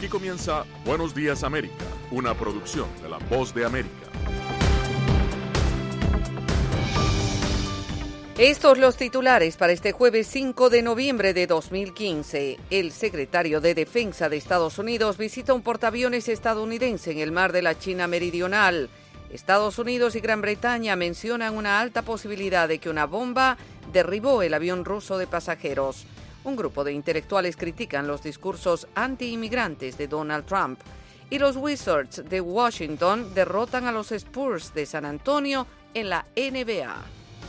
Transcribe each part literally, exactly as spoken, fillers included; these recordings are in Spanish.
Aquí comienza Buenos Días América, una producción de La Voz de América. Estos los titulares para este jueves cinco de noviembre de dos mil quince. El secretario de Defensa de Estados Unidos visita un portaaviones estadounidense en el mar de la China Meridional. Estados Unidos y Gran Bretaña mencionan una alta posibilidad de que una bomba derribó el avión ruso de pasajeros. Un grupo de intelectuales critican los discursos anti-inmigrantes de Donald Trump. Y los Wizards de Washington derrotan a los Spurs de San Antonio en la N B A.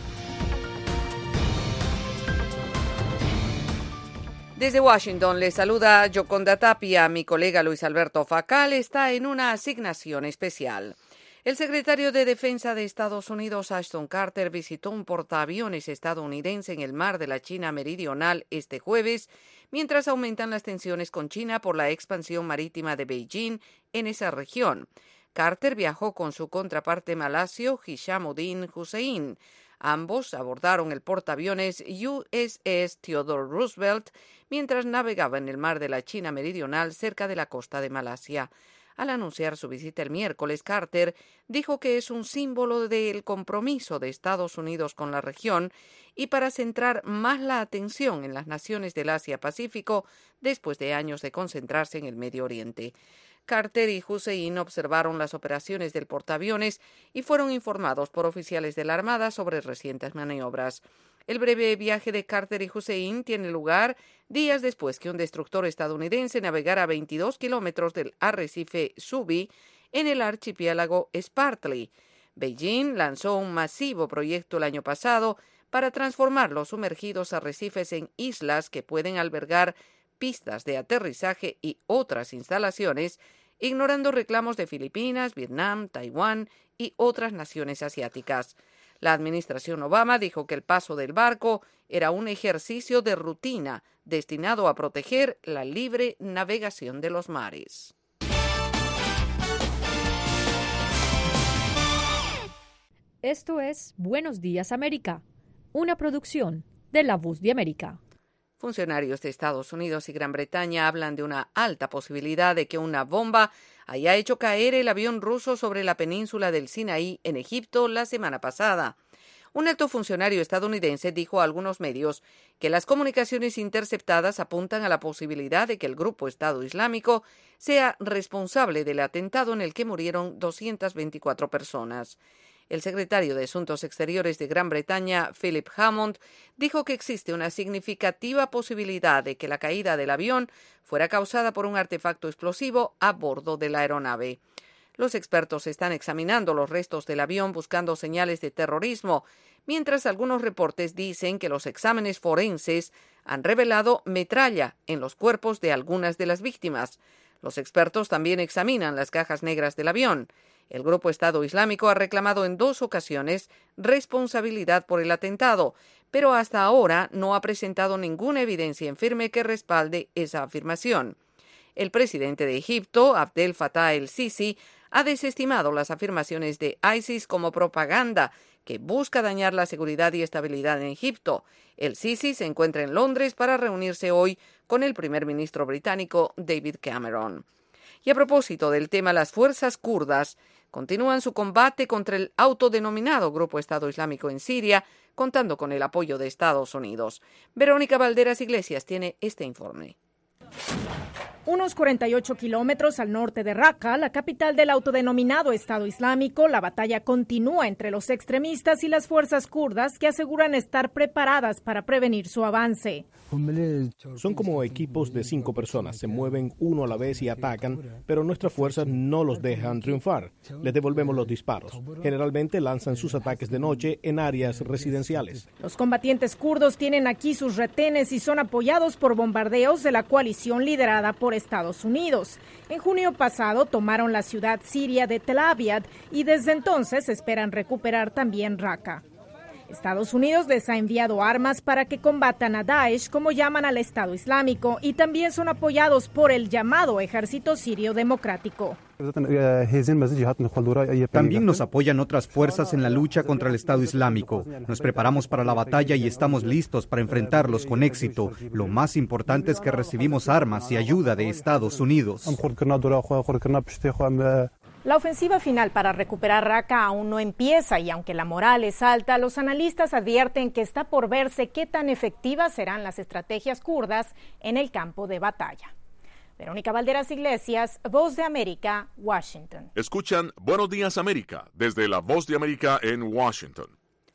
Desde Washington les saluda Yoconda Tapia. Mi colega Luis Alberto Facal está en una asignación especial. El secretario de Defensa de Estados Unidos, Ashton Carter, visitó un portaaviones estadounidense en el mar de la China Meridional este jueves, mientras aumentan las tensiones con China por la expansión marítima de Beijing en esa región. Carter viajó con su contraparte malasio, Hishamuddin Hussein. Ambos abordaron el portaaviones U S S Theodore Roosevelt mientras navegaba en el mar de la China Meridional cerca de la costa de Malasia. Al anunciar su visita el miércoles, Carter dijo que es un símbolo del compromiso de Estados Unidos con la región y para centrar más la atención en las naciones del Asia-Pacífico después de años de concentrarse en el Medio Oriente. Carter y Hussein observaron las operaciones del portaaviones y fueron informados por oficiales de la Armada sobre recientes maniobras. El breve viaje de Carter y Hussein tiene lugar días después que un destructor estadounidense navegara a veintidós kilómetros del arrecife Subi en el archipiélago Spratly. Beijing lanzó un masivo proyecto el año pasado para transformar los sumergidos arrecifes en islas que pueden albergar pistas de aterrizaje y otras instalaciones, ignorando reclamos de Filipinas, Vietnam, Taiwán y otras naciones asiáticas. La administración Obama dijo que el paso del barco era un ejercicio de rutina destinado a proteger la libre navegación de los mares. Esto es Buenos Días América, una producción de La Voz de América. Funcionarios de Estados Unidos y Gran Bretaña hablan de una alta posibilidad de que una bomba haya hecho caer el avión ruso sobre la península del Sinaí en Egipto la semana pasada. Un alto funcionario estadounidense dijo a algunos medios que las comunicaciones interceptadas apuntan a la posibilidad de que el grupo Estado Islámico sea responsable del atentado en el que murieron doscientas veinticuatro personas. El secretario de Asuntos Exteriores de Gran Bretaña, Philip Hammond, dijo que existe una significativa posibilidad de que la caída del avión fuera causada por un artefacto explosivo a bordo de la aeronave. Los expertos están examinando los restos del avión buscando señales de terrorismo, mientras algunos reportes dicen que los exámenes forenses han revelado metralla en los cuerpos de algunas de las víctimas. Los expertos también examinan las cajas negras del avión. El grupo Estado Islámico ha reclamado en dos ocasiones responsabilidad por el atentado, pero hasta ahora no ha presentado ninguna evidencia en firme que respalde esa afirmación. El presidente de Egipto, Abdel Fattah el-Sisi, ha desestimado las afirmaciones de ISIS como propaganda que busca dañar la seguridad y estabilidad en Egipto. El-Sisi se encuentra en Londres para reunirse hoy con el primer ministro británico David Cameron. Y a propósito del tema, las fuerzas kurdas continúan su combate contra el autodenominado Grupo Estado Islámico en Siria, contando con el apoyo de Estados Unidos. Verónica Valderas Iglesias tiene este informe. Unos cuarenta y ocho kilómetros al norte de Raqqa, la capital del autodenominado Estado Islámico, la batalla continúa entre los extremistas y las fuerzas kurdas que aseguran estar preparadas para prevenir su avance. Son como equipos de cinco personas, se mueven uno a la vez y atacan, pero nuestras fuerzas no los dejan triunfar. Les devolvemos los disparos. Generalmente lanzan sus ataques de noche en áreas residenciales. Los combatientes kurdos tienen aquí sus retenes y son apoyados por bombardeos de la coalición liderada por Estados Unidos. En junio pasado tomaron la ciudad siria de Tel Abyad y desde entonces esperan recuperar también Raqqa. Estados Unidos les ha enviado armas para que combatan a Daesh, como llaman al Estado Islámico, y también son apoyados por el llamado Ejército Sirio Democrático. También nos apoyan otras fuerzas en la lucha contra el Estado Islámico. Nos preparamos para la batalla y estamos listos para enfrentarlos con éxito. Lo más importante es que recibimos armas y ayuda de Estados Unidos. La ofensiva final para recuperar Raqqa aún no empieza y aunque la moral es alta, los analistas advierten que está por verse qué tan efectivas serán las estrategias kurdas en el campo de batalla. Verónica Valderas Iglesias, Voz de América, Washington. Escuchan Buenos Días América desde la Voz de América en Washington.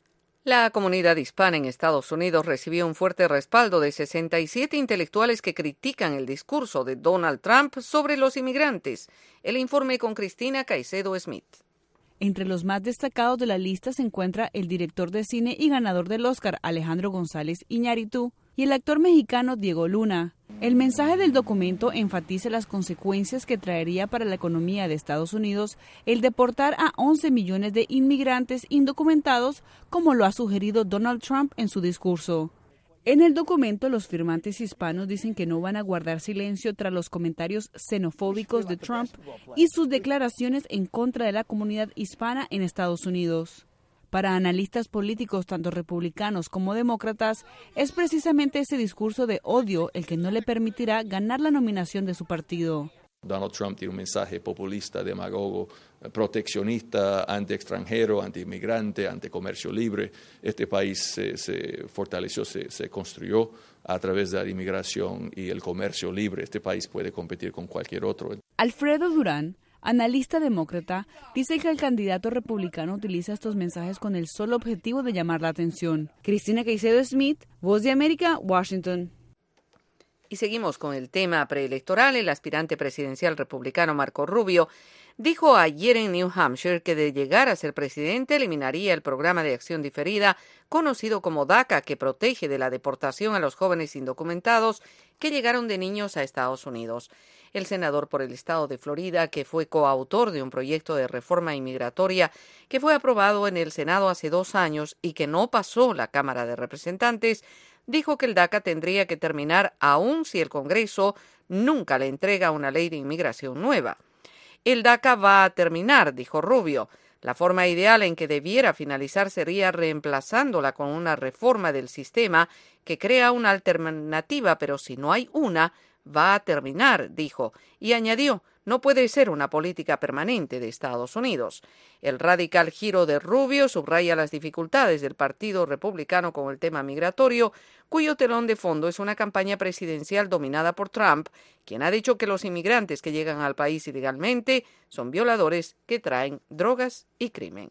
La comunidad hispana en Estados Unidos recibió un fuerte respaldo de sesenta y siete intelectuales que critican el discurso de Donald Trump sobre los inmigrantes. El informe con Cristina Caicedo Smith. Entre los más destacados de la lista se encuentra el director de cine y ganador del Oscar, Alejandro González Iñárritu, y el actor mexicano Diego Luna. El mensaje del documento enfatiza las consecuencias que traería para la economía de Estados Unidos el deportar a once millones de inmigrantes indocumentados, como lo ha sugerido Donald Trump en su discurso. En el documento, los firmantes hispanos dicen que no van a guardar silencio tras los comentarios xenofóbicos de Trump y sus declaraciones en contra de la comunidad hispana en Estados Unidos. Para analistas políticos, tanto republicanos como demócratas, es precisamente ese discurso de odio el que no le permitirá ganar la nominación de su partido. Donald Trump tiene un mensaje populista, demagogo, proteccionista, anti-extranjero, anti-inmigrante, anti-comercio libre. Este país se, se fortaleció, se, se construyó a través de la inmigración y el comercio libre. Este país puede competir con cualquier otro. Alfredo Durán, analista demócrata, dice que el candidato republicano utiliza estos mensajes con el solo objetivo de llamar la atención. Cristina Caicedo Smith, Voz de América, Washington. Y seguimos con el tema preelectoral. El aspirante presidencial republicano Marco Rubio dijo ayer en New Hampshire que de llegar a ser presidente eliminaría el programa de acción diferida conocido como DACA, que protege de la deportación a los jóvenes indocumentados que llegaron de niños a Estados Unidos. El senador por el estado de Florida, que fue coautor de un proyecto de reforma inmigratoria que fue aprobado en el Senado hace dos años y que no pasó la Cámara de Representantes, dijo que el DACA tendría que terminar aun si el Congreso nunca le entrega una ley de inmigración nueva. El DACA va a terminar, dijo Rubio. La forma ideal en que debiera finalizar sería reemplazándola con una reforma del sistema que crea una alternativa, pero si no hay una, va a terminar, dijo, y añadió, no puede ser una política permanente de Estados Unidos. El radical giro de Rubio subraya las dificultades del Partido Republicano con el tema migratorio, cuyo telón de fondo es una campaña presidencial dominada por Trump, quien ha dicho que los inmigrantes que llegan al país ilegalmente son violadores que traen drogas y crimen.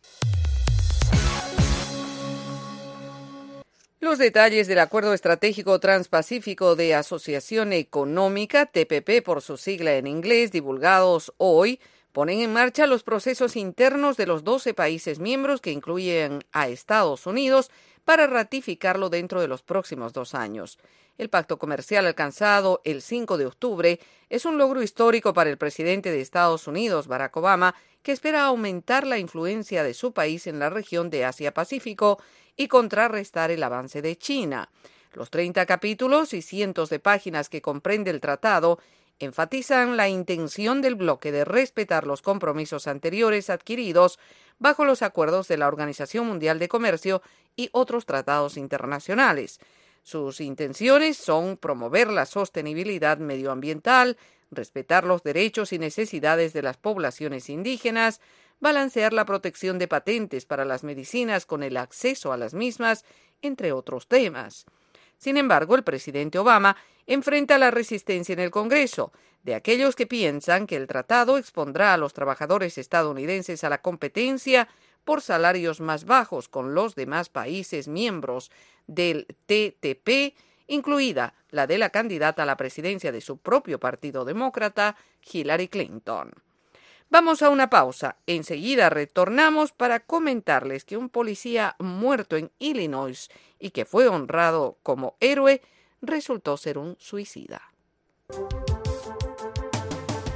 Los detalles del Acuerdo Estratégico Transpacífico de Asociación Económica, T P P por su sigla en inglés, divulgados hoy, ponen en marcha los procesos internos de los doce países miembros que incluyen a Estados Unidos para ratificarlo dentro de los próximos dos años. El pacto comercial alcanzado el cinco de octubre es un logro histórico para el presidente de Estados Unidos, Barack Obama, que espera aumentar la influencia de su país en la región de Asia-Pacífico y contrarrestar el avance de China. Los treinta capítulos y cientos de páginas que comprende el tratado enfatizan la intención del bloque de respetar los compromisos anteriores adquiridos bajo los acuerdos de la Organización Mundial de Comercio y otros tratados internacionales. Sus intenciones son promover la sostenibilidad medioambiental, respetar los derechos y necesidades de las poblaciones indígenas, balancear la protección de patentes para las medicinas con el acceso a las mismas, entre otros temas. Sin embargo, el presidente Obama enfrenta la resistencia en el Congreso de aquellos que piensan que el tratado expondrá a los trabajadores estadounidenses a la competencia por salarios más bajos con los demás países miembros del T T P, incluida la de la candidata a la presidencia de su propio partido demócrata, Hillary Clinton. Vamos a una pausa. Enseguida retornamos para comentarles que un policía muerto en Illinois y que fue honrado como héroe resultó ser un suicida.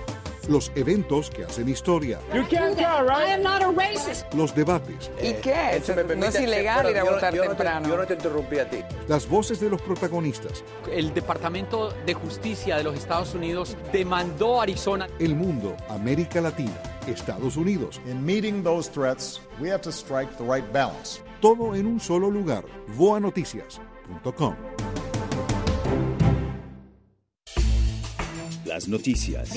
los eventos que hacen historia, You can't tell, right? I am not a racist. los debates. ¿Y qué? Eh, me no es ilegal bueno, ir a yo, votar yo temprano. No te, yo no te interrumpí a ti. Las voces de los protagonistas. El Departamento de Justicia de los Estados Unidos demandó a Arizona. El mundo, América Latina, Estados Unidos. In meeting those threats, we have to strike the right balance. Todo en un solo lugar. voa noticias punto com. Las noticias,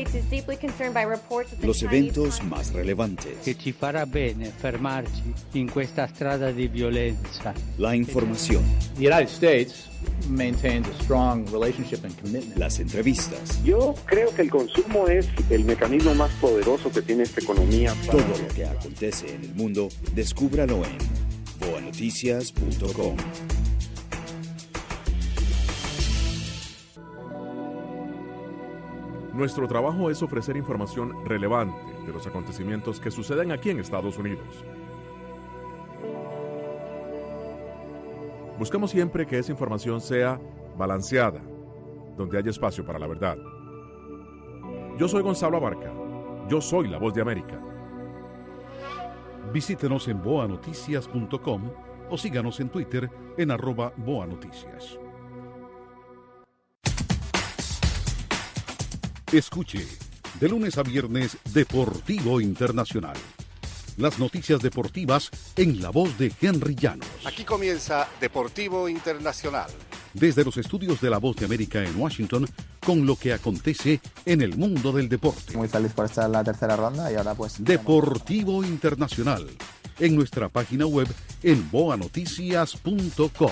los eventos más relevantes, che ci farà bene fermarci in questa strada di violenza. La información, The United States maintains a strong relationship and commitment. Las entrevistas. Yo creo que el consumo es el mecanismo más poderoso que tiene esta economía. Para... Todo lo que acontece en el mundo, descúbralo en voa noticias punto com. Nuestro trabajo es ofrecer información relevante de los acontecimientos que suceden aquí en Estados Unidos. Buscamos siempre que esa información sea balanceada, donde haya espacio para la verdad. Yo soy Gonzalo Abarca. Yo soy la Voz de América. Visítenos en voa noticias punto com o síganos en Twitter en arroba voa noticias. Escuche, de lunes a viernes, Deportivo Internacional. Las noticias deportivas en la voz de Henry Llanos. Aquí comienza Deportivo Internacional. Desde los estudios de La Voz de América en Washington, con lo que acontece en el mundo del deporte. Muy feliz por estar en la tercera ronda y ahora pues... Deportivo Internacional, en nuestra página web en voa noticias punto com.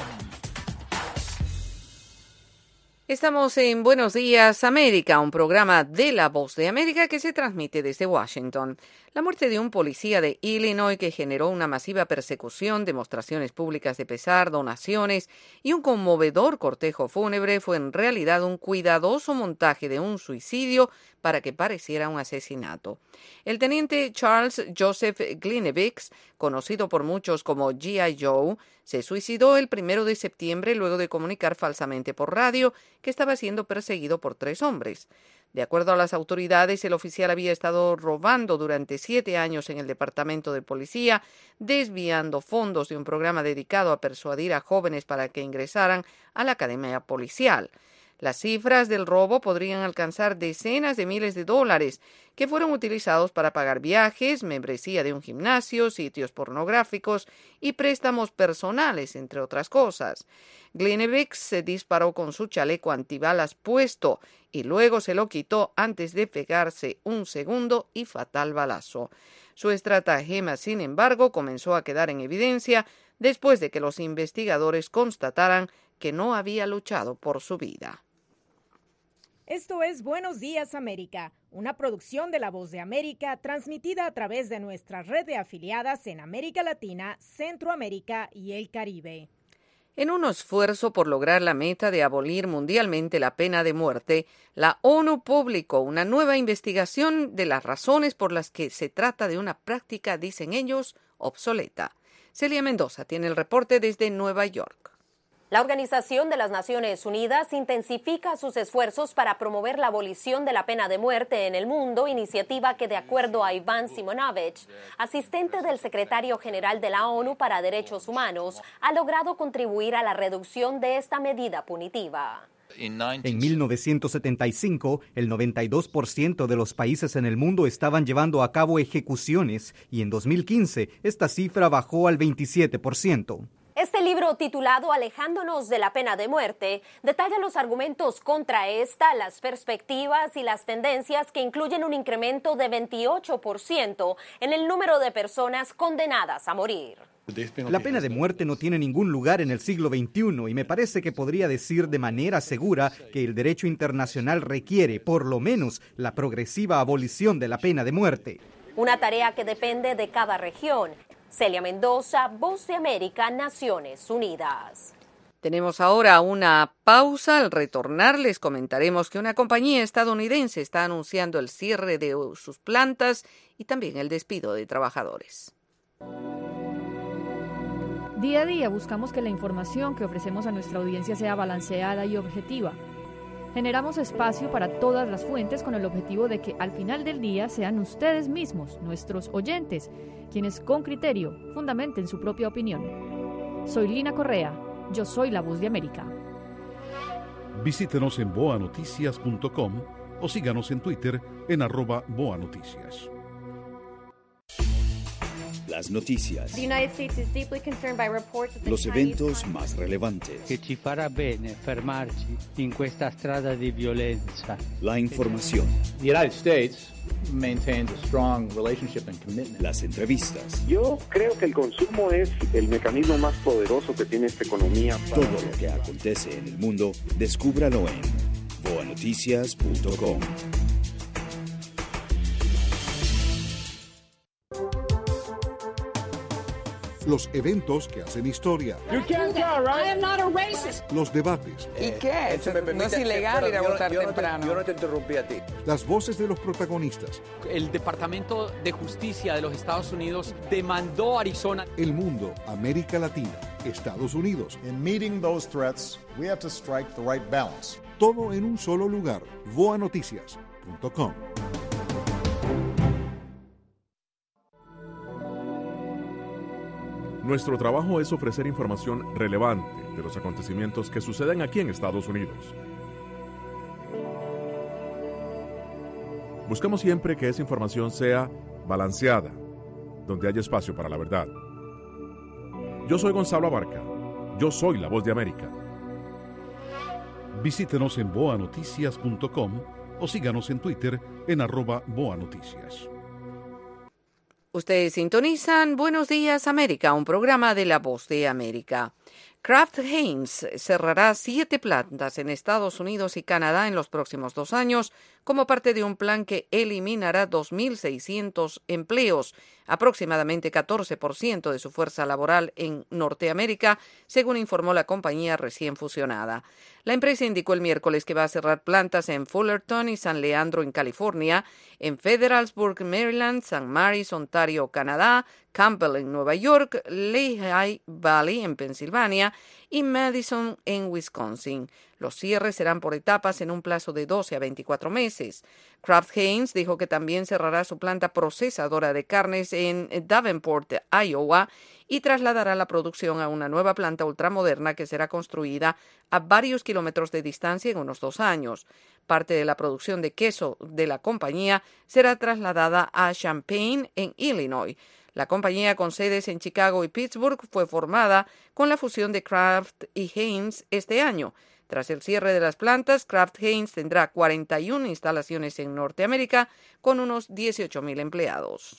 Estamos en Buenos Días América, un programa de La Voz de América que se transmite desde Washington. La muerte de un policía de Illinois que generó una masiva persecución, demostraciones públicas de pesar, donaciones y un conmovedor cortejo fúnebre fue en realidad un cuidadoso montaje de un suicidio para que pareciera un asesinato. El teniente Charles Joseph Glinevix, conocido por muchos como G I Joe, se suicidó el primero de septiembre luego de comunicar falsamente por radio que estaba siendo perseguido por tres hombres. De acuerdo a las autoridades, el oficial había estado robando durante siete años en el departamento de policía, desviando fondos de un programa dedicado a persuadir a jóvenes para que ingresaran a la academia policial. Las cifras del robo podrían alcanzar decenas de miles de dólares que fueron utilizados para pagar viajes, membresía de un gimnasio, sitios pornográficos y préstamos personales, entre otras cosas. Glinevix se disparó con su chaleco antibalas puesto y luego se lo quitó antes de pegarse un segundo y fatal balazo. Su estratagema, sin embargo, comenzó a quedar en evidencia después de que los investigadores constataran que no había luchado por su vida. Esto es Buenos Días América, una producción de La Voz de América transmitida a través de nuestra red de afiliadas en América Latina, Centroamérica y el Caribe. En un esfuerzo por lograr la meta de abolir mundialmente la pena de muerte, la ONU publicó una nueva investigación de las razones por las que se trata de una práctica, dicen ellos, obsoleta. Celia Mendoza tiene el reporte desde Nueva York. La Organización de las Naciones Unidas intensifica sus esfuerzos para promover la abolición de la pena de muerte en el mundo, iniciativa que, de acuerdo a Iván Simonovic, asistente del secretario general de la ONU para Derechos Humanos, ha logrado contribuir a la reducción de esta medida punitiva. En mil novecientos setenta y cinco, el noventa y dos por ciento de los países en el mundo estaban llevando a cabo ejecuciones y en dos mil quince esta cifra bajó al veintisiete por ciento. Este libro, titulado Alejándonos de la pena de muerte, detalla los argumentos contra esta, las perspectivas y las tendencias que incluyen un incremento de veintiocho por ciento en el número de personas condenadas a morir. La pena de muerte no tiene ningún lugar en el siglo veintiuno y me parece que podría decir de manera segura que el derecho internacional requiere, por lo menos, la progresiva abolición de la pena de muerte. Una tarea que depende de cada región. Celia Mendoza, Voz de América, Naciones Unidas. Tenemos ahora una pausa. Al retornar les comentaremos que una compañía estadounidense está anunciando el cierre de sus plantas y también el despido de trabajadores. Día a día buscamos que la información que ofrecemos a nuestra audiencia sea balanceada y objetiva. Generamos espacio para todas las fuentes con el objetivo de que al final del día sean ustedes mismos, nuestros oyentes, quienes con criterio fundamenten su propia opinión. Soy Lina Correa, yo soy la Voz de América. Visítenos en boa noticias punto com o síganos en Twitter en arroba boanoticias. Las noticias. Los eventos más relevantes. Che ci farà bene fermarci in questa strada di violenza. La información. The United States maintains a strong relationship and commitment. Las entrevistas. Yo creo que el consumo es el mecanismo más poderoso que tiene esta economía. Todo lo que acontece en el mundo, descúbralo en boa noticias punto com. Los eventos que hacen historia. You can't go, right? I am not a racist. Los debates. ¿Y qué? Eso no es ilegal ir a votar temprano. Yo no te interrumpí a ti. Las voces de los protagonistas. El Departamento de Justicia de los Estados Unidos demandó a Arizona. El mundo, América Latina, Estados Unidos. In meeting those threats, we have to strike the right balance. Todo en un solo lugar. boa noticias punto com. Nuestro trabajo es ofrecer información relevante de los acontecimientos que suceden aquí en Estados Unidos. Buscamos siempre que esa información sea balanceada, donde haya espacio para la verdad. Yo soy Gonzalo Abarca. Yo soy la Voz de América. Visítenos en boa noticias punto com o síganos en Twitter en arroba boanoticias. Ustedes sintonizan Buenos Días América, un programa de La Voz de América. Kraft Heinz cerrará siete plantas en Estados Unidos y Canadá en los próximos dos años como parte de un plan que eliminará dos mil seiscientos empleos, aproximadamente catorce por ciento de su fuerza laboral en Norteamérica, según informó la compañía recién fusionada. La empresa indicó el miércoles que va a cerrar plantas en Fullerton y San Leandro, en California, en Federalsburg, Maryland, Saint Mary's, Ontario, Canadá, Campbell, en Nueva York, Lehigh Valley, en Pensilvania, y Madison, en Wisconsin. Los cierres serán por etapas en un plazo de doce a veinticuatro meses. Kraft Heinz dijo que también cerrará su planta procesadora de carnes en Davenport, Iowa, y trasladará la producción a una nueva planta ultramoderna que será construida a varios kilómetros de distancia en unos dos años. Parte de la producción de queso de la compañía será trasladada a Champaign, en Illinois. La compañía, con sedes en Chicago y Pittsburgh, fue formada con la fusión de Kraft y Heinz este año. Tras el cierre de las plantas, Kraft Heinz tendrá cuarenta y una instalaciones en Norteamérica con unos dieciocho mil empleados.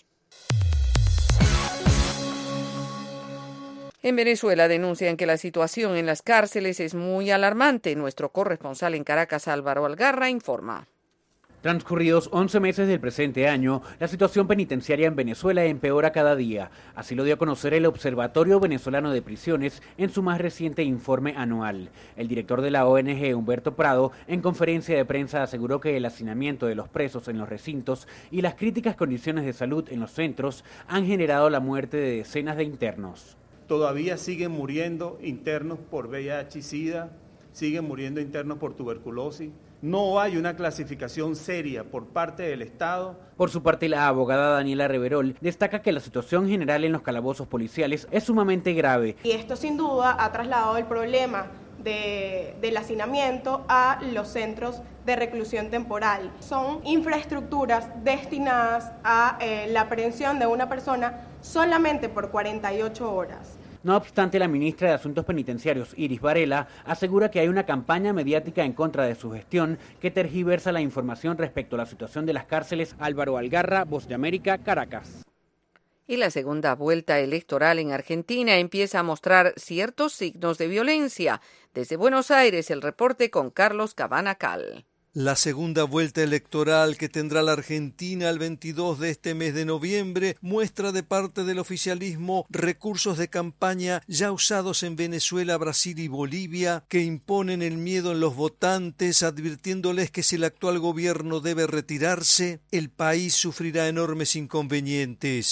En Venezuela denuncian que la situación en las cárceles es muy alarmante. Nuestro corresponsal en Caracas, Álvaro Algarra, informa. Transcurridos once meses del presente año, la situación penitenciaria en Venezuela empeora cada día. Así lo dio a conocer el Observatorio Venezolano de Prisiones en su más reciente informe anual. El director de la O N G, Humberto Prado, en conferencia de prensa aseguró que el hacinamiento de los presos en los recintos y las críticas condiciones de salud en los centros han generado la muerte de decenas de internos. Todavía siguen muriendo internos por V I H y SIDA, siguen muriendo internos por tuberculosis. No hay una clasificación seria por parte del Estado. Por su parte, la abogada Daniela Reverol destaca que la situación general en los calabozos policiales es sumamente grave. Y esto sin duda ha trasladado el problema de, del hacinamiento a los centros de reclusión temporal. Son infraestructuras destinadas a eh, la aprehensión de una persona solamente por cuarenta y ocho horas. No obstante, la ministra de Asuntos Penitenciarios, Iris Varela, asegura que hay una campaña mediática en contra de su gestión que tergiversa la información respecto a la situación de las cárceles. Álvaro Algarra, Voz de América, Caracas. Y la segunda vuelta electoral en Argentina empieza a mostrar ciertos signos de violencia. Desde Buenos Aires, el reporte con Carlos Cabana-Cal. La segunda vuelta electoral que tendrá la Argentina el veintidós de este mes de noviembre muestra de parte del oficialismo recursos de campaña ya usados en Venezuela, Brasil y Bolivia que imponen el miedo en los votantes, advirtiéndoles que si el actual gobierno debe retirarse, el país sufrirá enormes inconvenientes.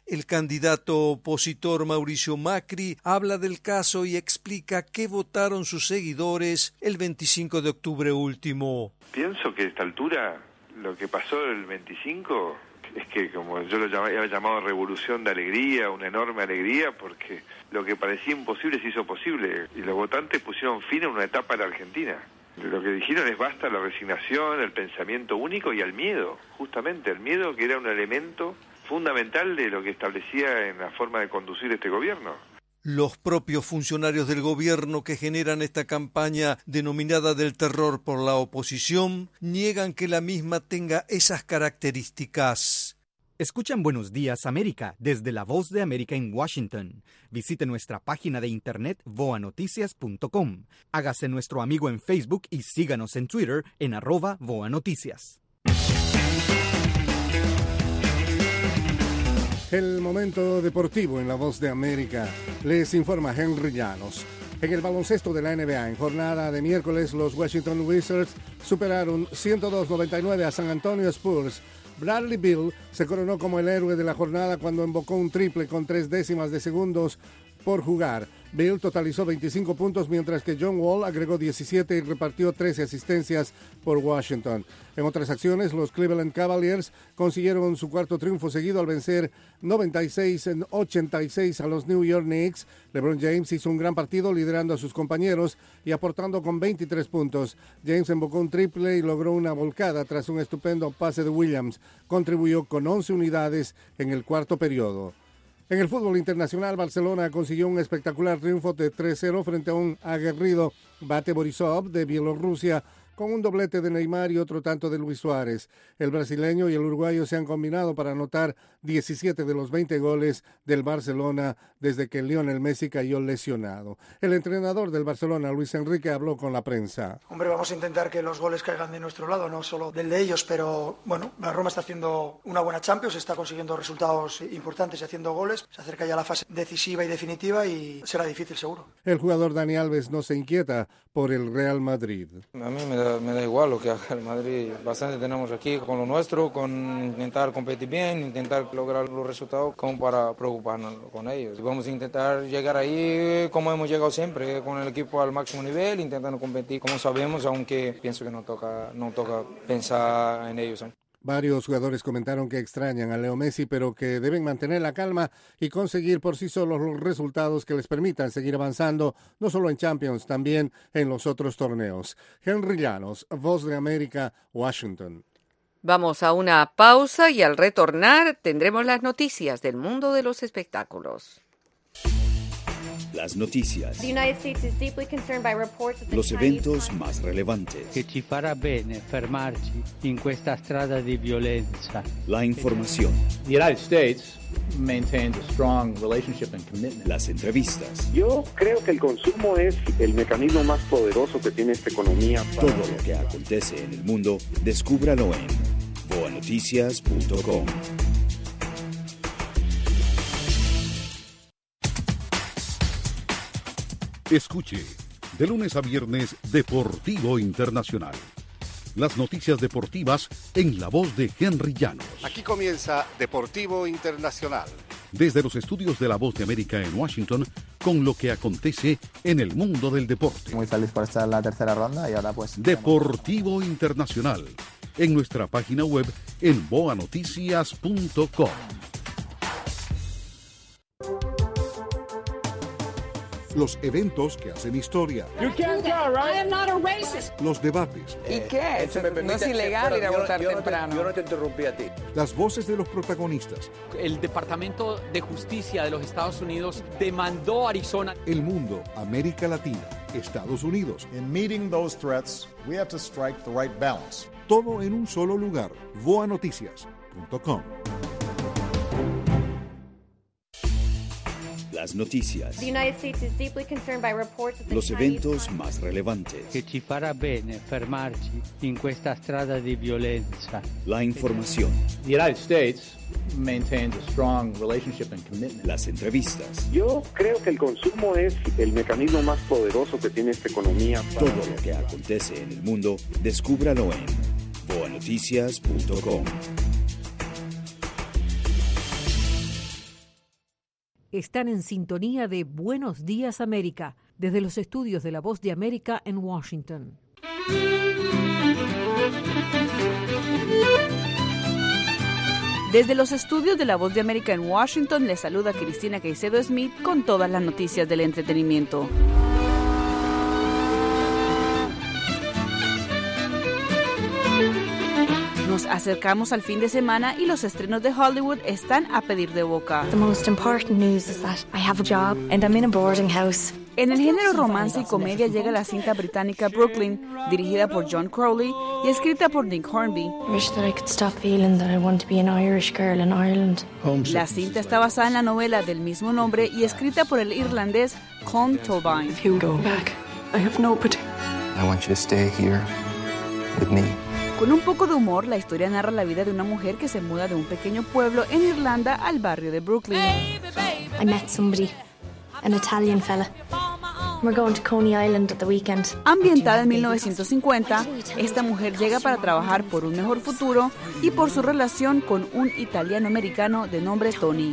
El candidato opositor Mauricio Macri habla del caso y explica qué votaron sus seguidores el veinticinco de octubre último. Pienso que a esta altura lo que pasó el veinticinco es que, como yo lo había llamado revolución de alegría, una enorme alegría, porque lo que parecía imposible se hizo posible y los votantes pusieron fin a una etapa de la Argentina. Lo que dijeron es basta a la resignación, el pensamiento único y al miedo, justamente, el miedo que era un elemento fundamental de lo que establecía en la forma de conducir este gobierno. Los propios funcionarios del gobierno que generan esta campaña denominada del terror por la oposición niegan que la misma tenga esas características. Escuchan Buenos Días América desde La Voz de América en Washington. Visite nuestra página de internet voa noticias punto com. Hágase nuestro amigo en Facebook y síganos en Twitter en arroba voa noticias. El momento deportivo en La Voz de América. Les informa Henry Llanos. En el baloncesto de la N B A, en jornada de miércoles, los Washington Wizards superaron ciento dos a noventa y nueve a San Antonio Spurs. Bradley Beal se coronó como el héroe de la jornada cuando invocó un triple con tres décimas de segundos por jugar. Beal totalizó veinticinco puntos, mientras que John Wall agregó diecisiete y repartió trece asistencias por Washington. En otras acciones, los Cleveland Cavaliers consiguieron su cuarto triunfo seguido al vencer noventa y seis a ochenta y seis a los New York Knicks. LeBron James hizo un gran partido liderando a sus compañeros y aportando con veintitrés puntos. James invocó un triple y logró una volcada tras un estupendo pase de Williams. Contribuyó con once unidades en el cuarto periodo. En el fútbol internacional, Barcelona consiguió un espectacular triunfo de tres cero frente a un aguerrido Bate Borisov de Bielorrusia, con un doblete de Neymar y otro tanto de Luis Suárez. El brasileño y el uruguayo se han combinado para anotar diecisiete de los veinte goles del Barcelona desde que Lionel Messi cayó lesionado. El entrenador del Barcelona, Luis Enrique, habló con la prensa. Hombre, vamos a intentar que los goles caigan de nuestro lado, no solo del de ellos, pero bueno, la Roma está haciendo una buena Champions, está consiguiendo resultados importantes y haciendo goles. Se acerca ya la fase decisiva y definitiva y será difícil seguro. El jugador Dani Alves no se inquieta por el Real Madrid. A mí me da, me da igual lo que haga el Madrid. Bastante tenemos aquí con lo nuestro, con intentar competir bien, intentar lograr los resultados como para preocuparnos con ellos. Vamos a intentar llegar ahí como hemos llegado siempre, con el equipo al máximo nivel, intentando competir como sabemos, aunque pienso que no toca, no toca pensar en ellos. ¿eh? Varios jugadores comentaron que extrañan a Leo Messi, pero que deben mantener la calma y conseguir por sí solos los resultados que les permitan seguir avanzando, no solo en Champions, también en los otros torneos. Henry Llanos, Voz de América, Washington. Vamos a una pausa y al retornar tendremos las noticias del mundo de los espectáculos. Las noticias. Los eventos más relevantes. Che ci farà bene fermarci in questa strada di violenza. La información. The United States maintains a strong relationship and commitment. Las entrevistas. Yo creo que el consumo es el mecanismo más poderoso que tiene esta economía. Para... Todo lo que acontece en el mundo, descúbralo en voa noticias punto com. Escuche, de lunes a viernes, Deportivo Internacional. Las noticias deportivas en la voz de Henry Llanos. Aquí comienza Deportivo Internacional. Desde los estudios de La Voz de América en Washington, con lo que acontece en el mundo del deporte. Muy feliz por estar en la tercera ronda y ahora pues... Deportivo Internacional, en nuestra página web en voa noticias punto com. Los eventos que hacen historia. You can't tell, right? I am not a racist. Los debates. ¿Y qué? Eso me no es ilegal ir a votar yo no temprano. Te, yo no te interrumpí a ti. Las voces de los protagonistas. El Departamento de Justicia de los Estados Unidos demandó a Arizona. El mundo, América Latina, Estados Unidos. In meeting those threats, we have to strike the right balance. Todo en un solo lugar. voa noticias punto com. Las noticias. Los eventos más relevantes. Che ci farà bene fermarci in questa strada di violenza. La información. The United States maintains a strong relationship and commitment. Las entrevistas. Yo creo que el consumo es el mecanismo más poderoso que tiene esta economía. Para... Todo lo que acontece en el mundo, descúbralo en voa noticias punto com. Están en sintonía de Buenos Días América, desde los estudios de La Voz de América en Washington. Desde los estudios de La Voz de América en Washington, les saluda Cristina Caicedo Smith con todas las noticias del entretenimiento. Nos acercamos al fin de semana y los estrenos de Hollywood están a pedir de boca. The most important news is that I have a job and I'm in a boarding house. En el género romance y comedia llega la cinta británica Brooklyn, dirigida por John Crowley y escrita por Nick Hornby. I wish that I could stop feeling that I want to be an Irish girl in Ireland. La cinta está basada en la novela del mismo nombre y escrita por el irlandés Colm Tóibín. If you go back, I have nobody. I want you to stay here with me. Con un poco de humor, la historia narra la vida de una mujer que se muda de un pequeño pueblo en Irlanda al barrio de Brooklyn. I met somebody, an Italian fella. We're going to Coney Island at the weekend. Ambientada en mil novecientos cincuenta, esta mujer llega para trabajar por un mejor futuro y por su relación con un italiano-americano de nombre Tony.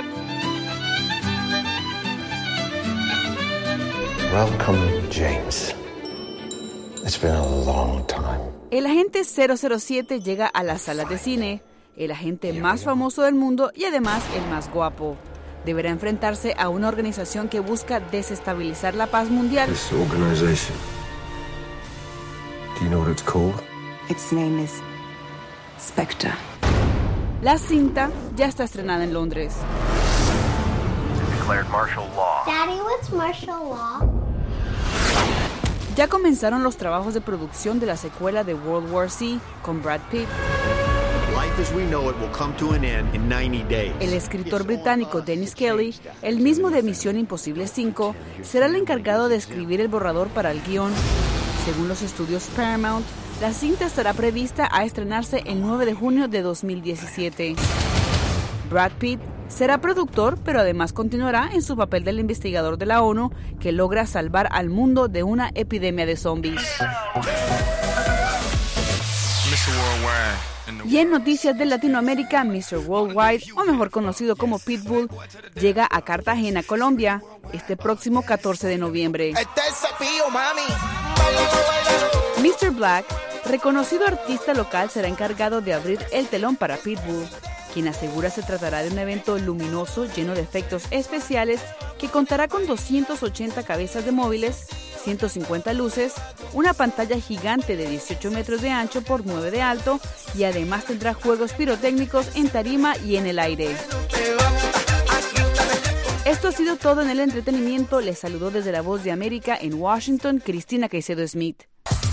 Welcome, James. It's been a long time. El agente cero cero siete llega a las salas de cine, el agente más famoso del mundo y además el más guapo. Deberá enfrentarse a una organización que busca desestabilizar la paz mundial. This organization. Do you know what it's called? Its name is Spectre. La cinta ya está estrenada en Londres. Declared martial law. Daddy, what's martial law? Ya comenzaron los trabajos de producción de la secuela de World War Z con Brad Pitt. El escritor británico Dennis Kelly, el mismo de Misión Imposible cinco, será el encargado de escribir el borrador para el guión. Según los estudios Paramount, la cinta estará prevista a estrenarse el nueve de junio de dos mil diecisiete. Brad Pitt será productor, pero además continuará en su papel del investigador de la ONU que logra salvar al mundo de una epidemia de zombies. Y en noticias de Latinoamérica, mister Worldwide, o mejor conocido como Pitbull, llega a Cartagena, Colombia, este próximo catorce de noviembre. mister Black, reconocido artista local, será encargado de abrir el telón para Pitbull, quien asegura se tratará de un evento luminoso lleno de efectos especiales que contará con doscientas ochenta cabezas de móviles, ciento cincuenta luces, una pantalla gigante de dieciocho metros de ancho por nueve de alto y además tendrá juegos pirotécnicos en tarima y en el aire. Esto ha sido todo en el entretenimiento. Les saludó desde La Voz de América en Washington, Cristina Caicedo Smith.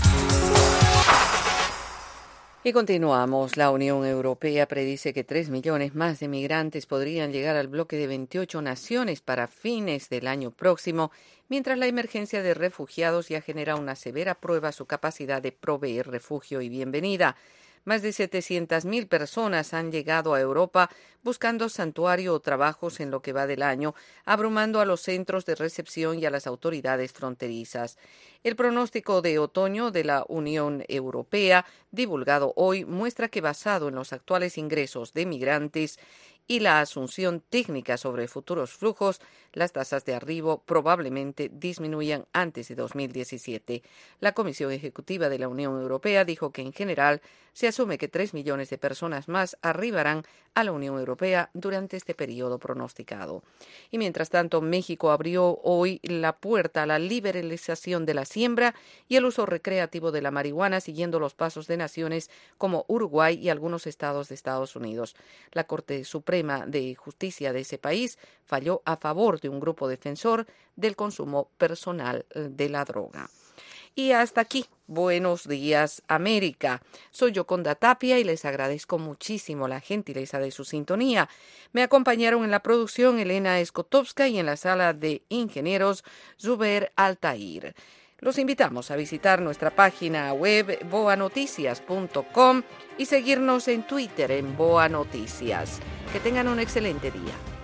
Y continuamos. La Unión Europea predice que tres millones más de migrantes podrían llegar al bloque de veintiocho naciones para fines del año próximo, mientras la emergencia de refugiados ya genera una severa prueba a su capacidad de proveer refugio y bienvenida. Más de setecientas mil personas han llegado a Europa buscando santuario o trabajos en lo que va del año, abrumando a los centros de recepción y a las autoridades fronterizas. El pronóstico de otoño de la Unión Europea, divulgado hoy, muestra que basado en los actuales ingresos de migrantes y la asunción técnica sobre futuros flujos, las tasas de arribo probablemente disminuyan antes de dos mil diecisiete. La Comisión Ejecutiva de la Unión Europea dijo que en general se asume que tres millones de personas más arribarán a la Unión Europea durante este periodo pronosticado. Y mientras tanto, México abrió hoy la puerta a la liberalización de la siembra y el uso recreativo de la marihuana, siguiendo los pasos de naciones como Uruguay y algunos estados de Estados Unidos. La Corte Suprema de Justicia de ese país falló a favor de un grupo defensor del consumo personal de la droga. Y hasta aquí, Buenos Días América. Soy Yoconda Tapia y les agradezco muchísimo la gentileza de su sintonía. Me acompañaron en la producción Elena Skotowska y en la sala de ingenieros Zuber Altair. Los invitamos a visitar nuestra página web boa noticias punto com y seguirnos en Twitter en Boa Noticias. Que tengan un excelente día.